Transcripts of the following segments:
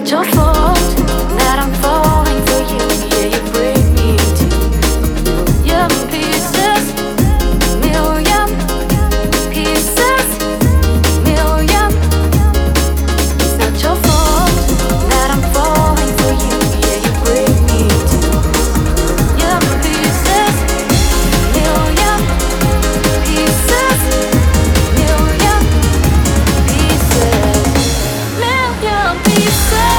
your fault that I'm falling for you. Yeah, you break me into million pieces, million pieces, million. It's not your fault that I'm falling for you. Yeah, you break me into million pieces, million pieces, million pieces, million pieces.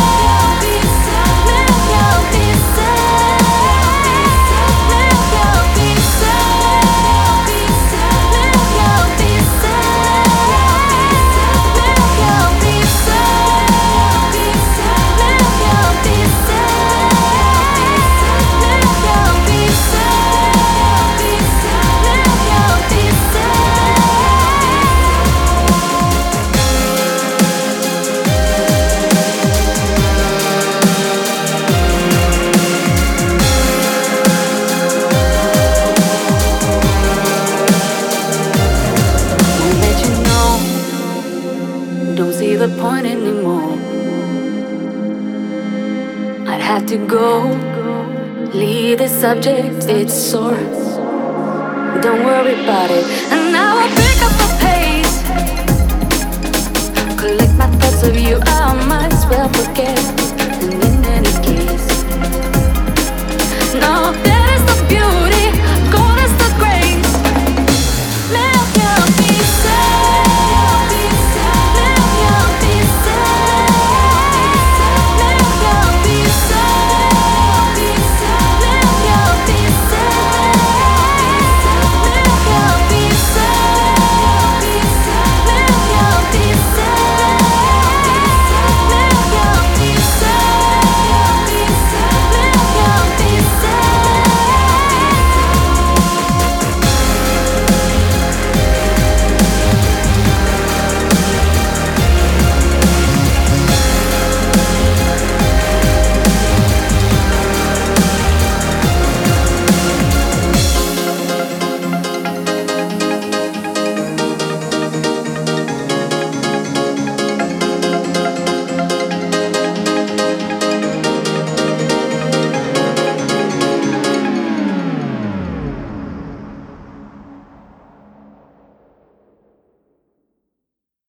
Don't see the point anymore. I'd have to go. Leave the subject, it's sore. Don't worry about it. And now I'll pick up the pace. Collect my thoughts of you, I might as well forget. And in any case, no, that is the beauty.